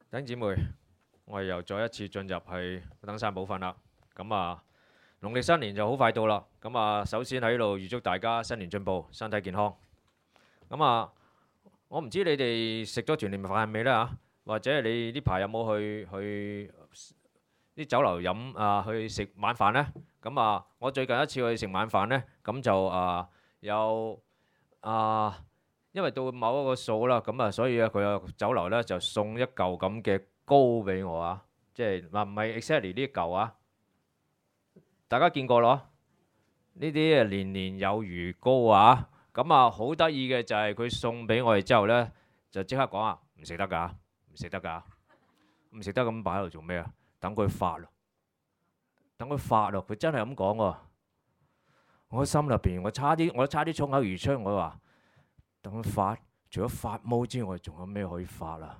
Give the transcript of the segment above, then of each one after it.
弟兄姊妹，我哋又再一次進入去登山寶訓啦。咁啊，農曆新年就好快到啦。咁啊，首先喺度預祝大家新年進步，身體健康。咁啊，我唔知你哋食咗團年飯未呢嚇？或者你呢排有冇去啲酒樓飲去食晚飯呢？咁啊，我最近一次去食晚飯呢，咁就有因為到某一個數啦，咁啊，所以佢個酒樓咧就送一嚿咁嘅糕俾我啊，即係唔係 exactly 呢嚿啊？大家見過咯？呢啲年年有餘糕啊，咁啊好得意嘅就係佢送俾我哋之後咧，就即刻講啊，唔食得㗎，唔食得㗎，唔食得咁擺喺度做咩啊？等佢發咯，等佢發咯，佢真係咁講喎。我心入邊我差啲衝口而出，我話。等佢發，除咗發毛之外，仲有咩可以發啊？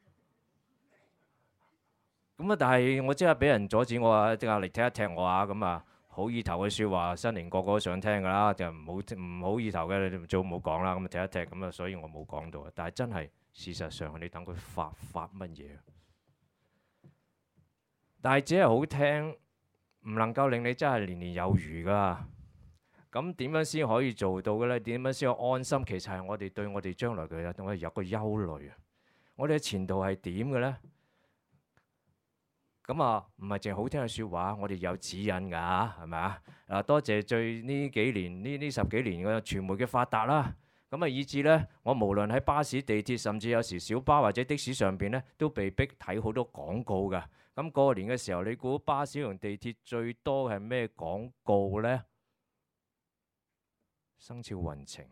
咁啊，但係我即刻俾人阻止我啊！即刻嚟踢一踢我啊！咁啊，好意頭嘅説話，新年個個都想聽㗎啦，就唔好意頭嘅，你最好唔好講啦。咁啊，踢一踢咁啊，所以我冇講到。但係真係事實上，你等佢發乜嘢？但係只係好聽，唔能夠令你真係年年有餘㗎。咁點樣先可以做到嘅呢？點樣先可以安心？其實係我哋對我哋將來嘅我哋有個憂慮啊！我哋嘅前途係點嘅呢？咁啊，唔係淨係好聽嘅説話，我哋有指引㗎，係咪啊？嗱，多謝最呢幾年呢十幾年嘅傳媒嘅發達啦，咁啊以至呢，我無論喺巴士、地鐵，甚至有時小巴或者的士上邊呢，都被逼睇好多廣告㗎。咁過年嘅時候，你估巴士同地鐵最多係咩廣告呢？生肖運程，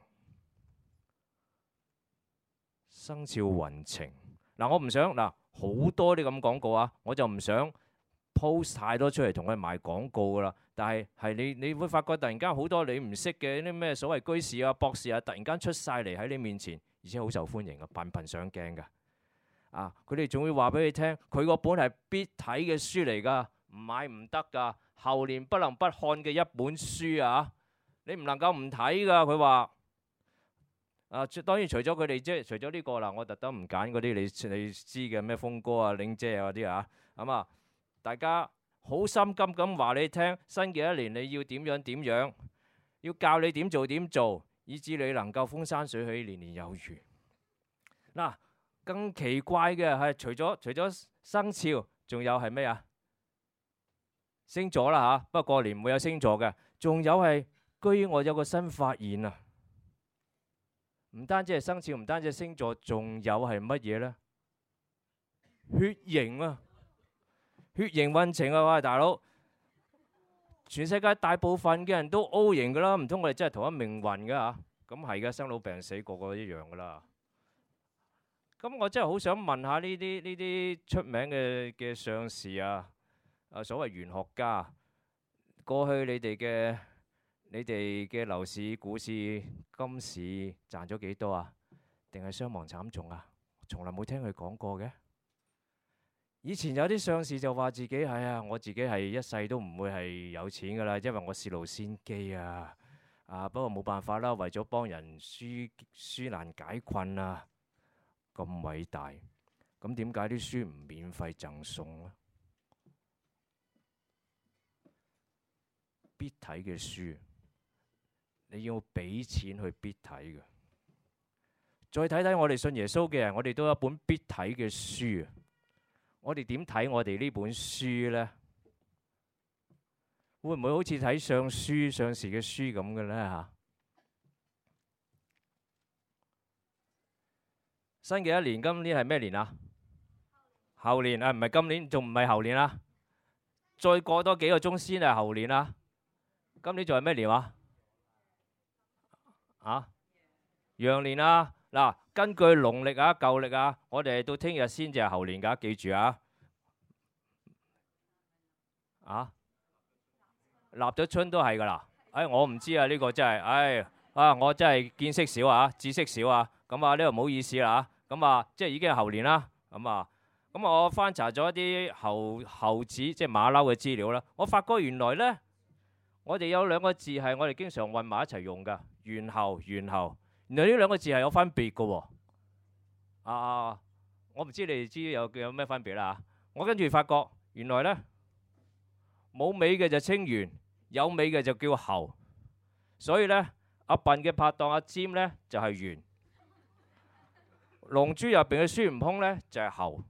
生肖運程嗱，我唔想嗱好多啲咁廣告啊，我就唔想 post 太多出嚟同佢賣廣告噶啦。但係你會發覺突然間好多你唔識嘅啲咩所謂居士啊、博士啊，突然間出晒嚟喺你面前，而且好受歡迎啊，頻頻上鏡噶啊！佢哋仲會話俾你聽，佢個本係必睇嘅書嚟噶，唔買唔得噶，後年不能不看嘅一本書啊！你唔能夠唔睇噶，佢話當然除咗佢哋即係除咗呢個啦，我特登唔揀嗰啲你知嘅咩峰哥啊、玲姐啊嗰啲啊，咁啊，大家好心急咁話你聽，新嘅一年你要點樣，要教你點做，以至你能夠風生水起，年年有餘。嗱，更奇怪嘅係除咗生肖，仲有係咩啊？星座啦嚇，不過過年唔會有星座嘅，仲有係。居然我有個新發現啊！唔單止係生肖，唔單止係星座，仲有係乜嘢呢？血型啊，血型運程啊！喂，大佬，全世界大部分嘅人都 O 型噶啦，唔通我哋真係同一命運噶嚇？咁係嘅，生老病死個個一樣噶啦。咁我真係好想問下呢啲出名嘅上士啊，所謂玄學家，過去你哋嘅樓市、股市、金市賺咗幾多啊？定係傷亡慘重啊？從來冇聽佢講過嘅。以前有啲上士就話自己係啊，我自己係一世都唔會係有錢噶啦，因為我視路先機啊。不過冇辦法啦，為咗幫人紓難解困啊，咁偉大。咁點解啲書唔免費贈送呢？必睇嘅書。你要俾錢去必睇嘅。再睇睇我哋信耶穌嘅人，我哋都有一本必睇嘅書。我哋點睇我哋呢本書呢？會唔會好似睇上士嘅書咁嘅呢？新嘅一年，今年係咩年啊？後年啊，唔係今年，仲唔係後年啊？再過多幾個鐘先係後年啊！今年仲係咩年啊？羊年啊！嗱，根據農曆啊、舊曆啊，我哋到聽日先至係猴年㗎，記住啊！立咗春都係㗎啦。我唔知啊，呢個真係，我真係見識少啊，知識少啊。咁啊，呢個唔好意思啦嚇。咁啊，即係已經係猴年啦。咁我翻查咗一啲猴子即係馬騮嘅資料啦，我發覺原來呢，我哋有兩個字係我哋經常混埋一齊用㗎，猿猴。原來呢兩個字係有分別嘅喎。 我唔知你哋知有咩分別啦。我跟住發覺原來呢，冇尾嘅就稱圓，有尾嘅就叫猴。所以呢，阿笨嘅拍檔阿尖呢就係圓，龍珠入邊嘅孫悟空呢就係猴。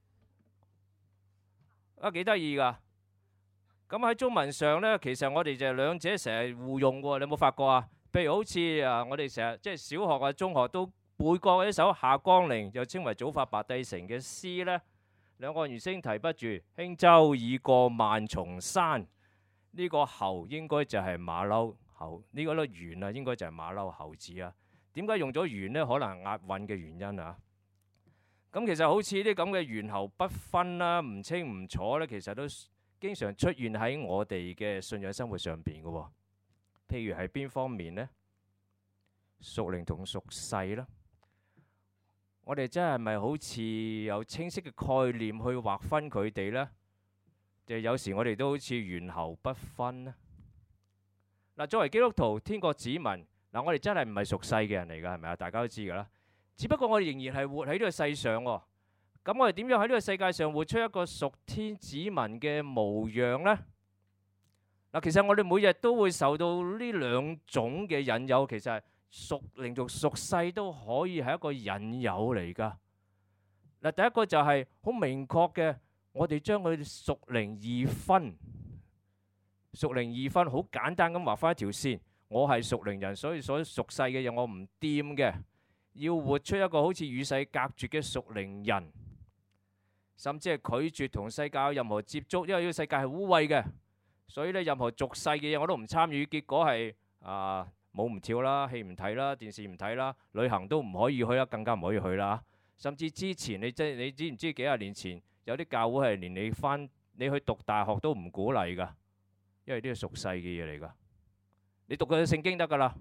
啊，幾得意㗎！咁喺中文上呢，其實我哋就兩者成日互用喎。你有冇發覺啊？譬如好似我哋成日即係小學啊、中學都背過一首夏江陵，又稱為早發白帝城嘅詩呢。兩岸猿聲啼不住，輕舟已過萬重山。呢個猴應該就係馬騮猴，呢個猿啊應該就係馬騮猴子啊。點解用咗猿呢？可能押韻嘅原因啊。咁其實好似啲咁嘅猿猴不分啦、唔清唔楚咧，其實都經常出現喺我哋嘅信仰生活上邊嘅喎。譬如係邊方面呢？屬靈同屬世啦。我哋真係咪好似有清晰嘅概念去劃分佢哋呢？就有時我哋都好似猿猴不分呢。嗱，作為基督徒、天國子民，嗱，我哋真係唔係屬世嘅人嚟㗎，係咪啊？大家都知㗎啦。只不過我哋仍然係活喺呢個世上喎，咁我哋點樣喺呢個世界上活出一個屬天子民嘅模樣呢？嗱，其實我哋每日都會受到呢兩種嘅引誘，其實係屬靈同屬世都可以係一個引誘嚟㗎。嗱，第一個就係好明確嘅，我哋將佢屬靈二分，屬靈二分好簡單咁畫翻一條線，我係屬靈人，所以屬世嘅嘢我唔掂嘅。要活出一個好似與世隔絕嘅屬靈人，甚至係拒絕同世界有任何接觸，因為呢個世界係污穢嘅，所以咧任何俗世嘅嘢我都唔參與。結果係舞唔跳啦，戲唔睇啦，電視唔睇啦，旅行都唔可以去啦，更加唔可以去啦。甚至之前你知唔知幾廿年前有啲教會係連你去讀大學都唔鼓勵㗎，因為呢個屬世嘅嘢嚟㗎。你讀佢嘅聖經得㗎啦。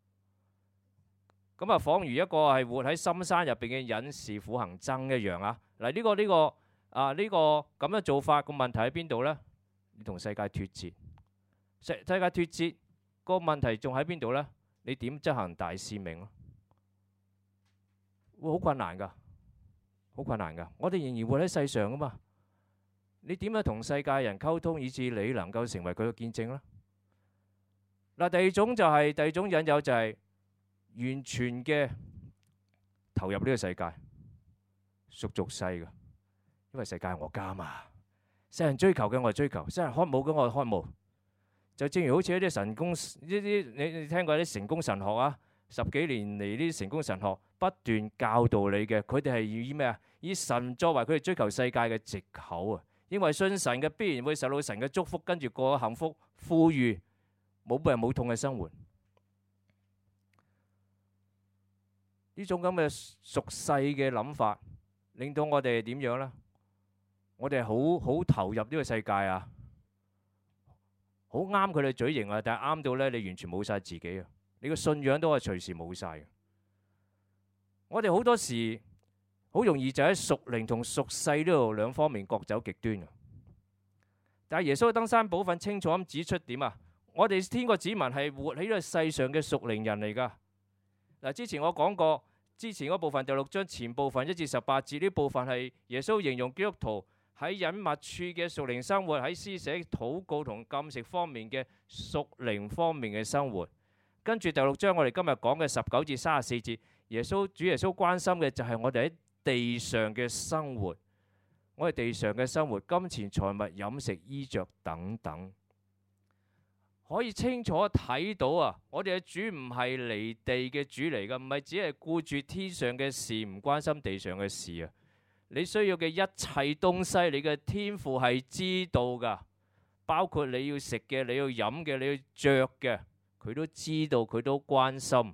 咁啊，仿如一個係活喺深山入邊嘅隱士苦行僧一樣啊！嗱，呢個咁嘅做法個問題喺邊度呢？你同世界脫節，世界脫節個問題仲喺邊度呢？你點執行大使命咯？會好困難㗎，好困難㗎！我哋仍然活喺世上㗎嘛，你點樣同世界人溝通，以至你能夠成為佢嘅見證呢？嗱，第二種引誘就係完全嘅投入呢個世界，屬俗世嘅，因為世界係我家嘛。世人追求嘅我係追求，世人渴慕嘅我係渴慕。就正如好似一啲神功，你聽過啲成功神學啊？10幾年嚟呢啲成功神學不斷教導你嘅，佢哋係以咩啊？以神作為佢哋追求世界嘅藉口啊！因為信神嘅必然會受到神嘅祝福，跟住過幸福、富裕、冇病冇痛嘅生活。呢種咁嘅屬世嘅諗法，令到我哋點樣呢？我哋好投入呢個世界啊，好啱佢哋嘴型啊，但係啱到呢，你完全冇晒自己啊！你個信仰都係隨時冇晒嘅。我哋好多時好容易就喺屬靈同屬世呢度兩方面各走極端嘅。但係耶穌嘅登山寶訓清楚咁指出點啊？我哋天國子民係活喺呢個世上嘅屬靈人嚟㗎。嗱，之前我講過，之前嗰部分第6章前部分1至18節，呢部分係耶穌形容基督徒喺隱密處嘅屬靈生活，喺施捨、禱告同禁食方面嘅屬靈方面嘅生活。跟住第6章我哋今日講嘅19至34節，主耶穌關心嘅就係我哋喺地上嘅生活，我哋地上嘅生活，金錢、財物、飲食、衣着等等。可以清楚睇到啊！我哋嘅主唔係離地嘅主嚟㗎，唔係只係顧住天上嘅事，唔關心地上嘅事啊！你需要嘅一切東西，你嘅天父係知道㗎，包括你要食嘅、你要飲嘅、你要着嘅，佢都知道，佢都關心。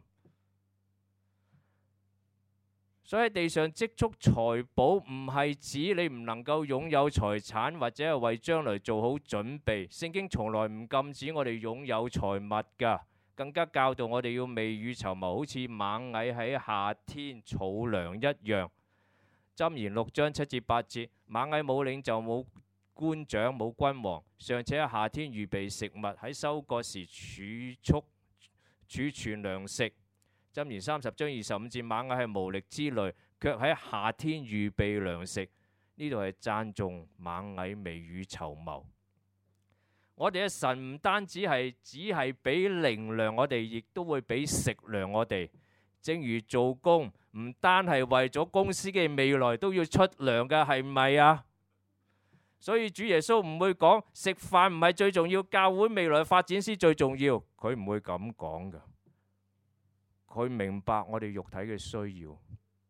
所以喺地上積蓄財寶，唔係指你唔能夠擁有財產，或者係為將來做好準備。聖經從來唔禁止我哋擁有財物㗎，更加教導我哋要未雨綢繆，好似螞蟻喺夏天儲糧一樣。箴言6章7至8節，螞蟻冇領袖，冇官長，冇君王，尚且喺夏天預備食物，喺收割時儲存糧食。箴言30章25節，螞蟻係無力之類， 卻喺夏天預備糧食。呢度係讚頌螞蟻未雨綢繆。我哋嘅神唔單止係俾靈糧我哋，亦都會俾食糧我哋。正如做工唔單係為咗公司嘅未來都要出糧嘅，係咪啊？所以主耶穌唔會講食飯唔係最重要，教會未來發展先最重要。佢唔會咁講㗎。佢明白我哋肉體嘅需要，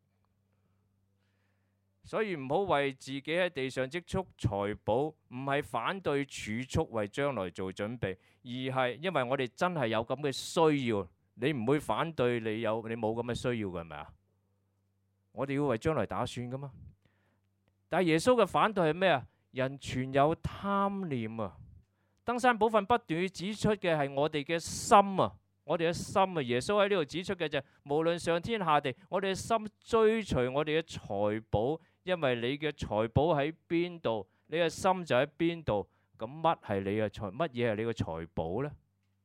所以唔好為自己喺地上積蓄財寶，唔係反對儲蓄為將來做準備，而係因為我哋真係有咁嘅需要。你唔會反對你冇咁嘅需要嘅，係咪啊？我哋要為將來打算噶嘛。但係耶穌嘅反對係咩啊？人存有貪念啊！登山寶訓不斷要指出嘅係我哋嘅心啊，我哋嘅心啊。耶穌喺呢度指出嘅就係無論上天下地，我哋嘅心追隨我哋嘅財寶，因為你嘅財寶喺邊度，你嘅心就喺邊度。咁乜嘢係你嘅財寶呢？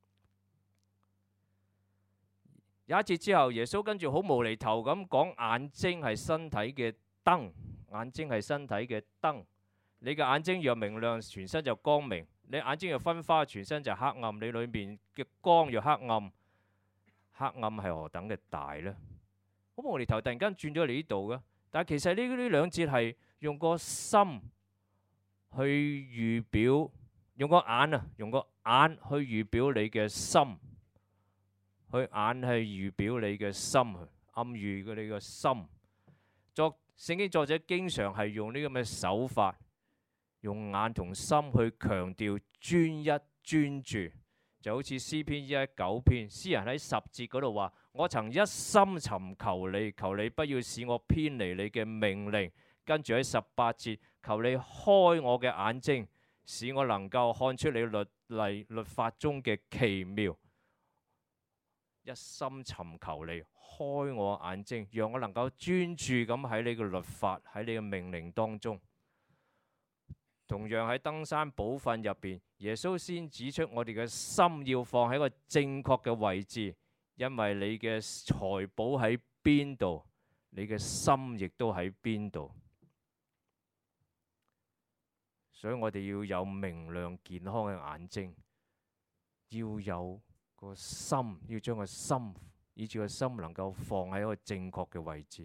有一節之後，耶穌跟住好無厘頭咁講，眼睛係身體嘅燈，眼睛係身體嘅燈。你嘅眼睛若明亮，全身就光明；你眼睛若昏花，全身就黑暗。你裏面嘅光若黑暗，黑暗係何等嘅大呢？好無厘頭，突然間轉咗嚟呢度嘅，但係其實呢兩節係用個心去預表，用個眼去預表你嘅心。佢眼係預表你嘅心，暗喻你嘅心。聖經作者經常係用呢咁嘅手法，用眼同心去強調專一專注，就好似詩篇119篇，詩人喺10節嗰度話：我曾一心尋求你，求你不要使我偏離你嘅命令。跟住喺18節，求你開我嘅眼睛，使我能夠看出你律法中嘅奇妙。一心尋求你，開我眼睛，讓我能夠專注咁喺你嘅律法，喺你嘅命令當中。同樣喺登山寶訓入邊，耶穌先指出我哋嘅心要放喺個正確嘅位置，因為你嘅財寶喺邊度，你嘅心亦都喺邊度。所以我哋要有明亮健康嘅眼睛，要有個心，要將個心，以至個心能夠放喺一個正確嘅位置。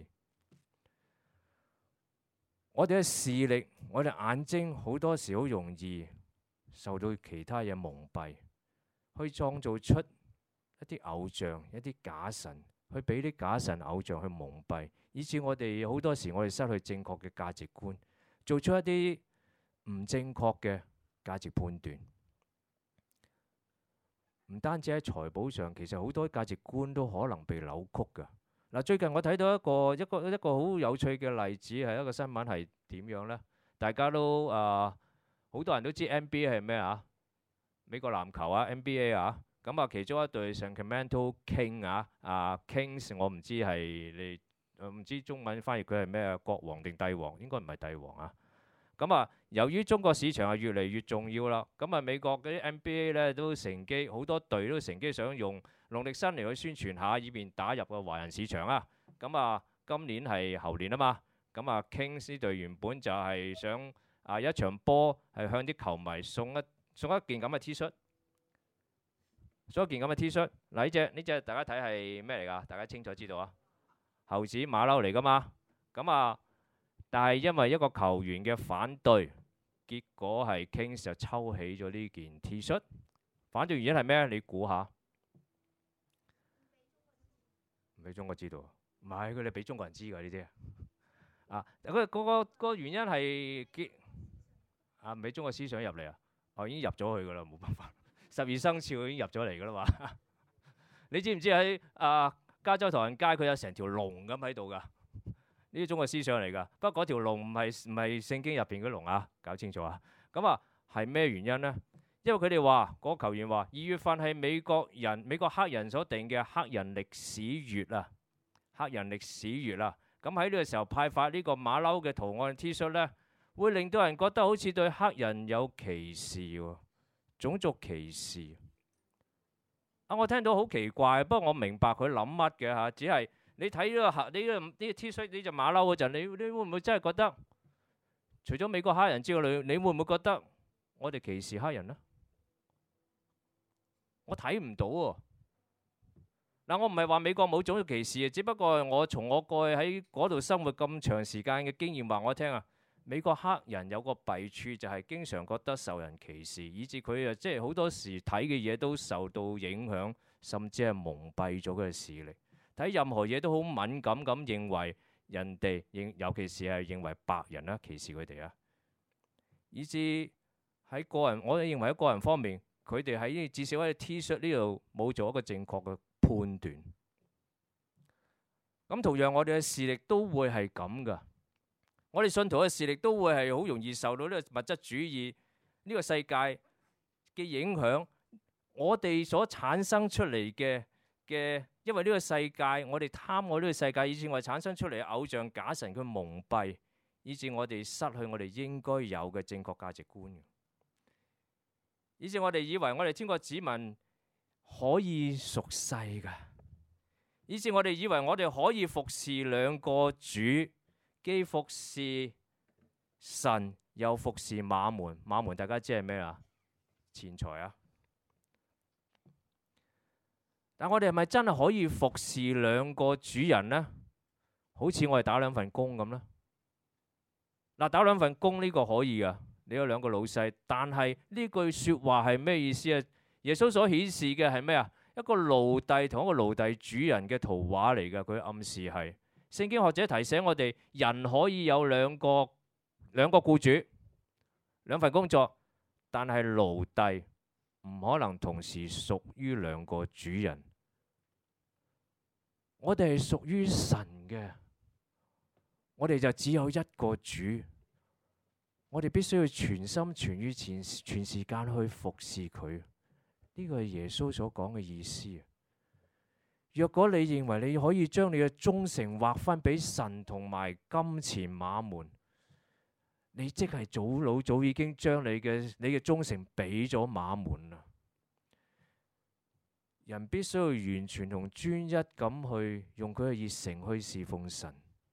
我哋嘅視力，我哋眼睛好多時好容易受到其他嘢蒙蔽，去創造出一啲偶像、一啲假神，去俾啲假神偶像去蒙蔽，以至我哋好多時我哋失去正確嘅價值觀，做出一啲唔正確嘅價值判斷。唔單止喺財寶上，其實好多價值觀都可能被扭曲㗎。嗱，最近我睇到一個好有趣嘅例子，係一個新聞係點樣呢？大家都好多人都知 NBA 係咩啊？美國籃球啊 NBA 啊，咁啊其中一隊 Sacramento Kings Kings， 我唔知係唔知中文翻譯佢係咩啊？國王定帝王？應該唔係帝王啊。咁啊，由於中國市場係越嚟越重要啦，咁啊美國嗰啲 NBA 咧都乘機，好多隊都乘機想用農曆新嚟去宣傳下，以便打入個華人市場啊。咁啊，今年係後年啊嘛，咁啊 Kings 呢隊原本就係想一場波係向啲球迷送一件咁嘅 T 恤，送一件咁嘅 T 恤。嗱，呢隻大家睇係咩嚟㗎？大家清楚知道啊？猴子馬騮嚟㗎嘛？咁啊。但係因為一個球員嘅反對，結果係 Kings 就抽起咗呢件 T 恤。反對原因係咩？你估下？唔俾中國知道，唔係佢哋俾中國人知㗎呢啲啊。佢個原因係唔俾中國思想入嚟啊！已經入咗去㗎啦，冇辦法。12生肖已經入咗嚟㗎啦嘛。你知唔知喺加州唐人街佢有成條龍咁喺度㗎？呢啲中國思想嚟㗎，不過嗰條龍唔係聖經入邊嗰龍啊，搞清楚啊。咁啊係咩原因呢？因為佢哋話嗰個球員話2月份係美國黑人所定嘅黑人歷史月啊，黑人歷史月啊。咁喺呢個時候派發呢個馬騮嘅圖案 T 恤呢，會令到人覺得好似對黑人有歧視喎，種族歧視。我聽到好奇怪，不過我明白佢諗乜嘅嚇，只係你睇呢個 T 恤呢隻馬騮嗰陣，你會唔會真係覺得，除咗美國黑人之外，你會唔會覺得我哋歧視黑人呢？我睇唔到喎。嗱，我唔係話美國冇種族歧視啊，只不過我從我過去喺嗰度生活咁長時間嘅經驗話我聽啊，美國黑人有個弊處就係經常覺得受人歧視，以至佢啊即係好多時睇嘅嘢都受到影響，甚至係蒙蔽咗佢嘅視力。睇任何嘢都好敏感咁認為人哋，尤其是係認為白人啦，歧視佢哋啊，以至喺個人，我哋認為喺個人方面，佢哋喺至少喺 T 恤呢度冇做一個正確嘅判斷。咁同樣我哋嘅視力都會係咁噶，我哋信徒嘅視力都會係好容易受到呢個物質主義呢個世界嘅影響，我哋所產生出嚟嘅。因為呢個世界，我哋貪愛呢個世界，以致我哋產生出嚟嘅偶像假神，佢蒙蔽，以致我哋失去我哋應該有嘅正確價值觀。以致我哋以為我哋天國子民可以屬世㗎，以致我哋以為我哋可以服侍兩個主，既服侍神又服侍馬門。馬門大家知係咩啊？錢財啊！但我哋係咪真係可以服侍兩個主人呢？好似我哋打兩份工咁呢？嗱，打兩份工呢個可以噶，你有兩個老細。但係呢句說話係咩意思啊？耶穌所顯示嘅係咩啊？一個奴隸同一個奴隸主人嘅圖畫嚟噶。佢暗示係聖經學者提醒我哋，人可以有兩個僱主，兩份工作，但係奴隸唔可能同時屬於兩個主人。我哋係屬於神嘅，我哋就只有一個主，我哋必須要全心全意全時間去服侍佢。呢個係耶穌所講嘅意思。若果你認為你可以將你嘅忠誠劃分俾神同埋金錢馬門，你即係早已經將你嘅忠誠俾咗馬門啦。人必須要完全同專一咁去用佢嘅熱誠去侍奉神，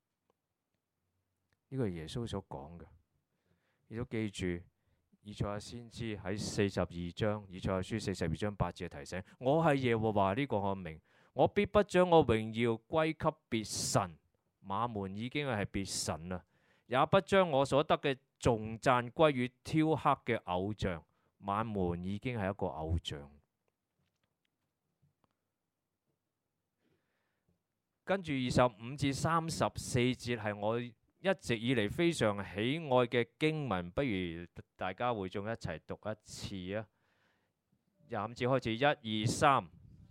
呢個係耶穌所講嘅。亦都記住，以賽亞先知喺42章，以賽亞書42章8節提醒：我係耶和華，呢個我明，我必不將我榮耀歸給別神。馬門已經係別神啦，也不將我所得嘅頌讚歸於雕刻嘅偶像。馬門已經係一個偶像。跟住25至34節係我一直以嚟非常喜愛嘅經文，不如大家會眾一齊讀一次啊！25節開始，1、2、3。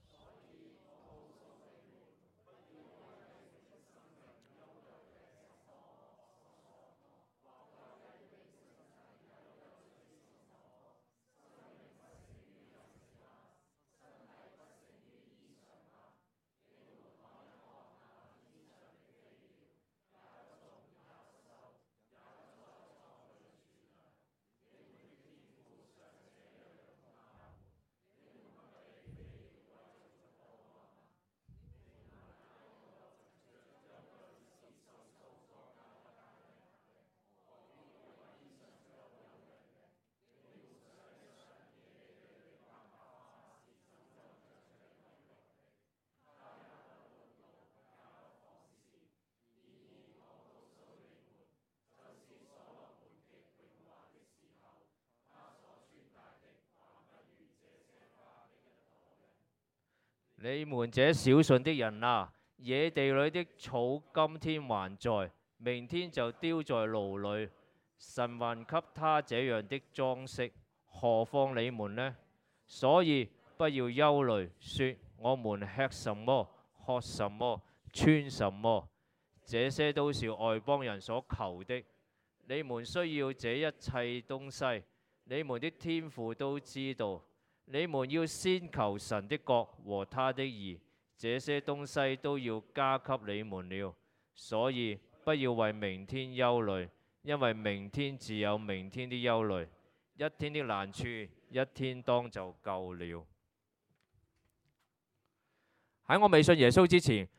你們這小信的人啊，野地裏的草今天還在，明天就丟在爐裏。神還給他這樣的裝飾，何況你們呢？所以不要憂慮，說我們吃什麼，喝什麼，穿什麼，這些都是外邦人所求的。你們需要這一切東西，你們的天父都知道。你們要先求神的國和他的義，這些東西都要加給你們了。所以不要為明天憂慮，因為明天自有明天的憂慮，一天的難處一天當就夠了。喺我未信耶穌之前，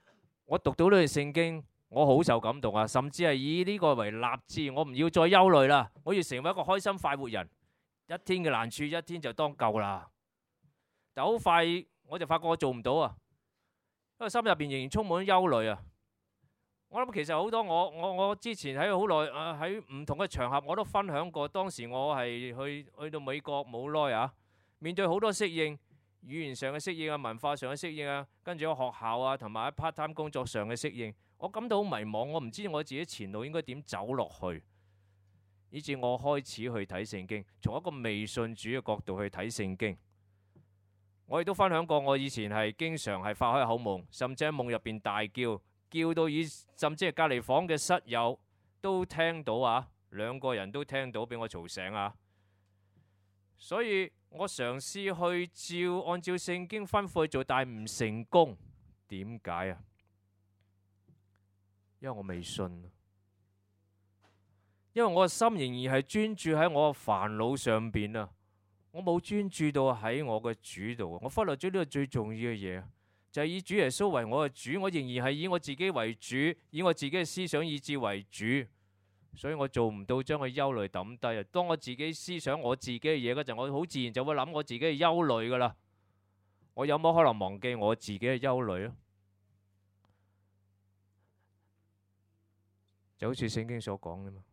我讀到呢段聖經，我好受感動啊！甚至係以呢個為立志，我唔要再憂慮啦，我要成為一個開心快活人。一天嘅難處，一天就當夠啦。但好快我就發覺我做唔到啊，因為心入邊仍然充滿憂慮啊。我諗其實好多我之前喺好耐喺唔同嘅場合我都分享過，當時我係去到美國冇耐啊，面對好多適應，語言上嘅適應啊，文化上嘅適應啊，跟住喺學校啊同埋喺 part time 工作上嘅適應，我感到好迷茫，我唔知我自己前路應該點走落去，以至我開始去睇聖經，從一個未信主嘅角度去睇聖經。我亦都分享過，我以前係經常係發開口夢，甚至喺夢入邊大叫，叫到甚至係隔離房嘅室友都聽到啊，兩個人都聽到，俾我嘈醒啊。所以我嘗試去按照聖經吩咐去做，但係唔成功。點解啊？因為我未信，因為我嘅心仍然係專注喺我嘅煩惱上邊啊。我冇專注到喺我嘅主度，我忽略咗呢個最重要嘅嘢，就係以主耶穌為我嘅主，我仍然係以我自己為主，以我自己嘅思想意志為主，所以我做唔到將個憂慮抌低啊。當我自己思想我自己嘅嘢嗰陣，我好自然就會諗我自己嘅憂慮噶啦。我有冇可能忘記我自己嘅憂慮啊？就好似聖經所講嘅嘛，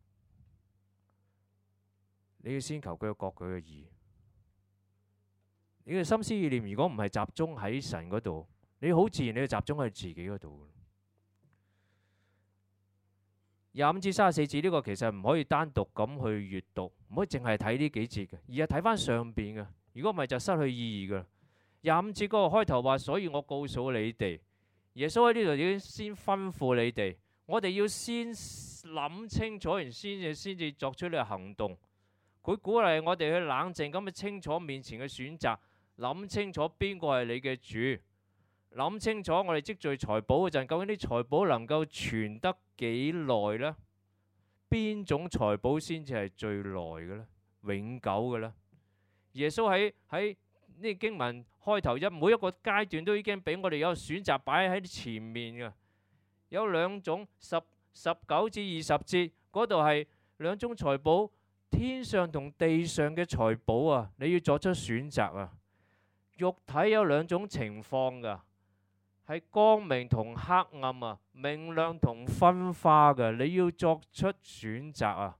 你要先求佢嘅國，佢嘅義。你嘅心思意念如果唔係集中喺神嗰度，你好自然你就集中喺自己嗰度。25至34節呢個其實唔可以單獨咁去閱讀，唔可以淨係睇呢幾節嘅，而係睇翻上邊嘅。如果唔係就失去意義噶。25節嗰個開頭話，所以我告訴你哋，耶穌喺呢度已經先吩咐你哋，我哋要先諗清楚，然先至作出呢個行動。佢鼓勵我哋去冷靜咁去清楚面前嘅選擇。諗清楚邊個係你嘅主，諗清楚我哋積聚財寶嗰陣，究竟啲財寶能夠存得幾耐呢？邊種財寶先至係最耐嘅呢？永久嘅呢？耶穌喺呢個經文開頭每一個階段都已經俾我哋有選擇擺喺前面嘅，有兩種19至20節嗰度係兩種財寶，天上同地上嘅財寶啊，你要作出選擇啊。肉體有兩種情況噶，係光明同黑暗啊，明亮同昏花噶，你要作出選擇啊。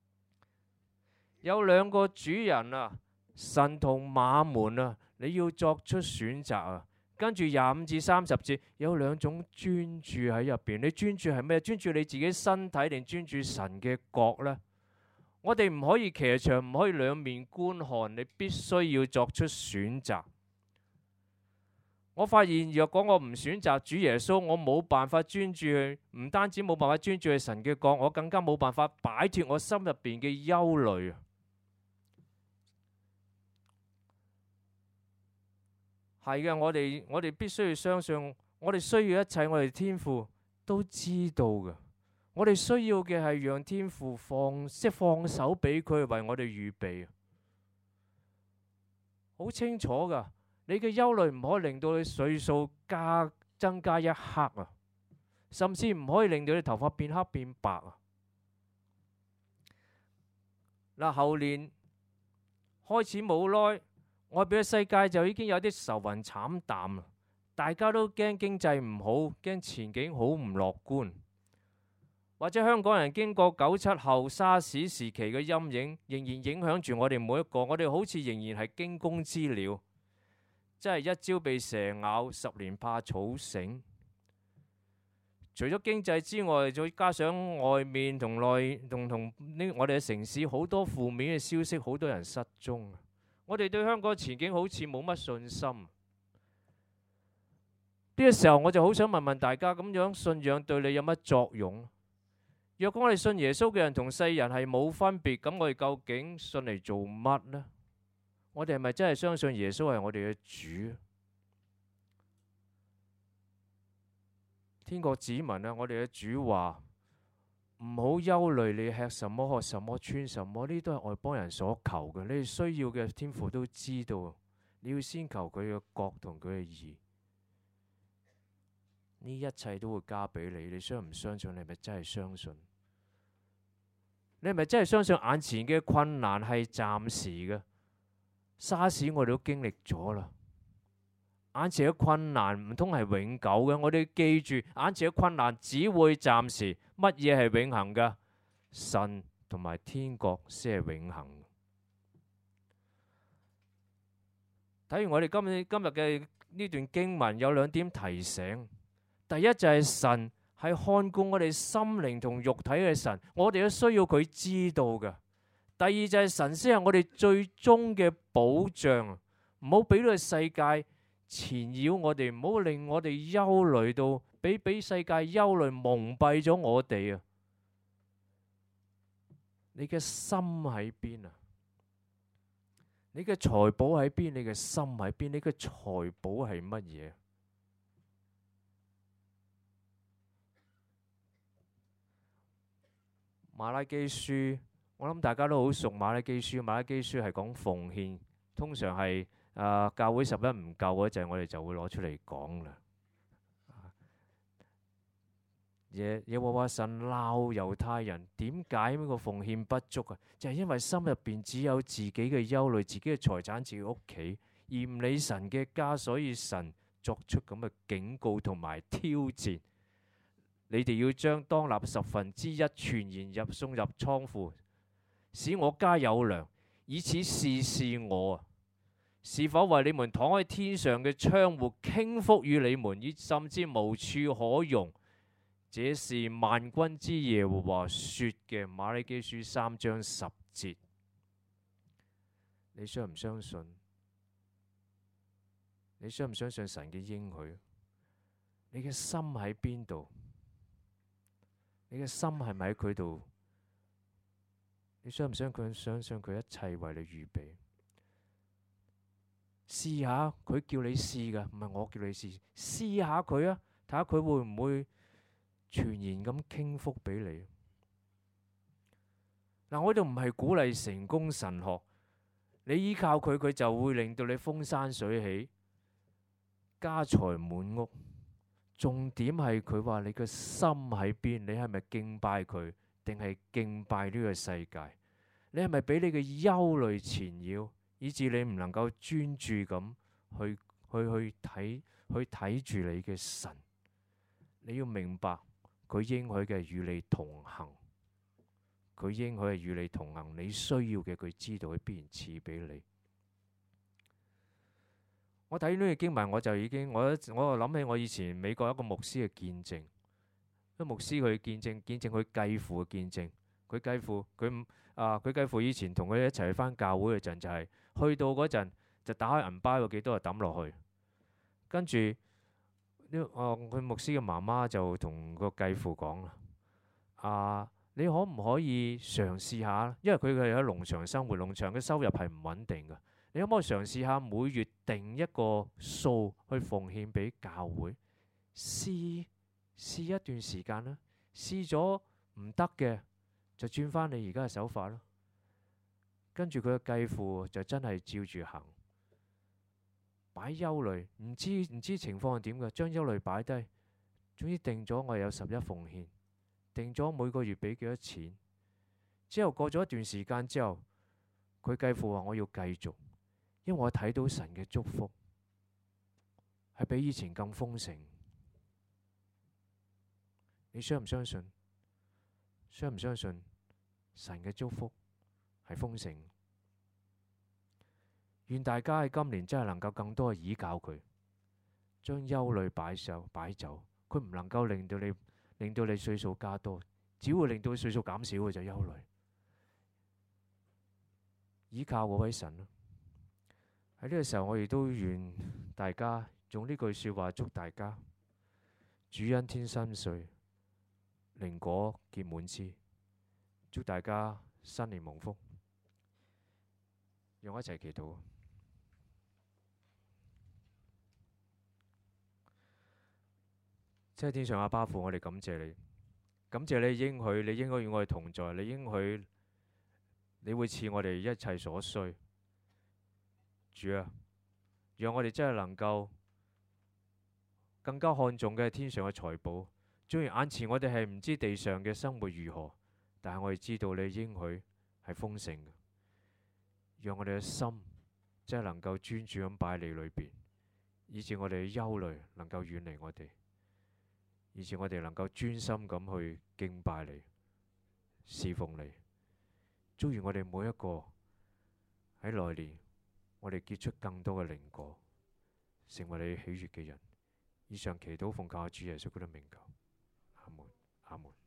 有兩個主人啊，神同馬門啊，你要作出選擇啊。跟住25至30節有兩種專注喺入邊，你專注係咩？專注你自己身體定專注神嘅國呢？我哋唔可以騎牆，唔可以兩面觀看，你必須要作出選擇。我發現若果我唔選擇主耶穌，我冇辦法專注去，唔單止冇辦法專注去神嘅國，我更加冇辦法擺脫我心入邊嘅憂慮。係嘅，我哋必須要相信，我哋需要一切，我哋天父都知道嘅。我哋需要嘅係讓天父放手俾佢為我哋預備，好清楚噶。你嘅憂慮唔可以令到你歲數增加一刻啊，甚至唔可以令到你頭髮變黑變白啊。嗱，後年開始冇耐，外邊嘅世界就已經有啲愁雲慘淡啦，大家都驚經濟唔好，驚前景好唔樂觀。或者香港人經過97後沙士時期嘅陰影，仍然影響住我哋每一個，我哋好似仍然係驚弓之鳥。真係一朝被蛇咬，10年怕草繩。除咗經濟之外，再加上外面同我哋嘅城市好多負面嘅消息，好多人失蹤。我哋對香港前景好似冇乜信心。呢個時候我就好想問問大家，咁樣信仰對你有乜作用？若果我哋信耶穌嘅人同世人係冇分別，咁我哋究竟信嚟做乜呢？我哋係咪真係相信耶穌係我哋嘅主？天國子民啊，我哋嘅主話唔好憂慮，你吃什麼、喝什麼、穿什麼，呢啲都係外邦人所求嘅。你哋需要嘅天父都知道，你要先求佢嘅國同佢嘅義。 呢一切都會加俾你。你相唔相信？你係咪真係相信？你係咪真係相信眼前嘅困難係暫時嘅？沙士我哋都經歷咗啦，眼前嘅困難唔通係永久嘅？我哋要記住，眼前嘅困難只會暫時。乜嘢係永恆㗎？神同埋天國先係永恆。睇完我哋今日嘅呢段經文，有兩點提醒。第一就係神係看顧我哋心靈同肉體嘅神，我哋都需要佢知道嘅。第二就係神先係我哋最終嘅保障，唔好俾呢個世界纏繞我哋，唔好令我哋憂慮到，俾世界憂慮蒙蔽咗我哋啊！你嘅心喺邊啊？你嘅財寶喺邊？你嘅心喺邊？你嘅財寶係乜嘢？馬拉基書，我諗大家都好熟馬拉基書。馬拉基書係講奉獻，通常係教會十一唔夠嗰陣，我哋就會攞出嚟講啦。耶和華神鬧猶太人，點解呢個奉獻不足啊？就係因為心入邊只有自己嘅憂慮、自己嘅財產、自己屋企，而唔理神嘅家，所以神作出咁嘅警告同埋挑戰。你哋要將當納1/10全然送入倉庫，使我家有糧，以此試試我啊，是否為你們敞開天上嘅窗戶，傾福與你們，甚至無處可容。這是萬軍之耶和華說嘅。馬拉基書3章10節，你相唔相信？你相唔相信神嘅應許？你嘅心喺邊度？你嘅心係咪喺佢度？你相唔相信佢一切為你預備？試下佢叫你試㗎，唔係我叫你試。試下佢啊，睇下佢會唔會全然咁傾福俾你。嗱，我哋唔係鼓勵成功神學，你依靠佢，佢就會令到你風生水起、家財滿屋。重點係佢話你個心喺邊，你係咪敬拜佢，定係敬拜呢個世界？你係咪俾你嘅憂慮纏繞，以致你唔能夠專注咁去睇住你嘅神？你要明白，佢應許嘅係與你同行，佢應許係與你同行。你需要嘅，佢知道，佢必然賜俾你。我睇呢個經文，我就諗起我以前美國一個牧師嘅見證。個牧師佢見證佢繼父嘅見證。佢繼父以前同佢一齊去返教會嗰陣，就係去到嗰陣就打開銀包有幾多就抌落去。跟住佢牧師嘅媽媽就同個繼父講啦：你可唔可以嘗試下？因為佢係喺農場生活，農場嘅收入係唔穩定嘅。你可唔可以嘗試下每月定一個數去奉獻俾教會？試一段時間啦，試咗唔得嘅就轉翻你而家嘅手法咯。跟住佢嘅繼父就真係照住行，擺憂慮，唔知情況係點嘅，將憂慮擺低，總之定咗我有11奉獻，定咗每個月俾幾多錢。之後過咗一段時間之後，佢繼父話我要繼續。因為我睇到神嘅祝福係比以前更豐盛。你相唔相信？相唔相信神嘅祝福係豐盛？願大家喺今年真係能夠更多嘅倚靠佢，將憂慮擺走。佢唔能夠令到你歲數加多，只會令到歲數減少嘅就憂慮。倚靠嗰位神。喺呢個時候，我亦都願大家用呢句說話祝大家主恩天心碎，靈果結滿枝。祝大家新年蒙福。讓我一齊祈禱。即係天上阿爸父，我哋感謝你，感謝你應許，你應該與我哋同在，你應許你會賜我哋一切所需。主啊，讓我哋真係能夠更加看重嘅係天上嘅財寶。雖然眼前我哋係唔知地上嘅生活如何，但係我哋知道你應許係豐盛嘅，讓我哋嘅心真係能夠專注咁擺喺你裏邊，以致我哋嘅憂慮能夠遠離我哋，以致我哋能夠專心咁去敬拜你、侍奉你。祝願我哋每一個喺來年，我哋結出更多嘅靈果，成為你喜悅嘅人。以上祈禱奉靠主耶穌基督名求，阿門，阿門。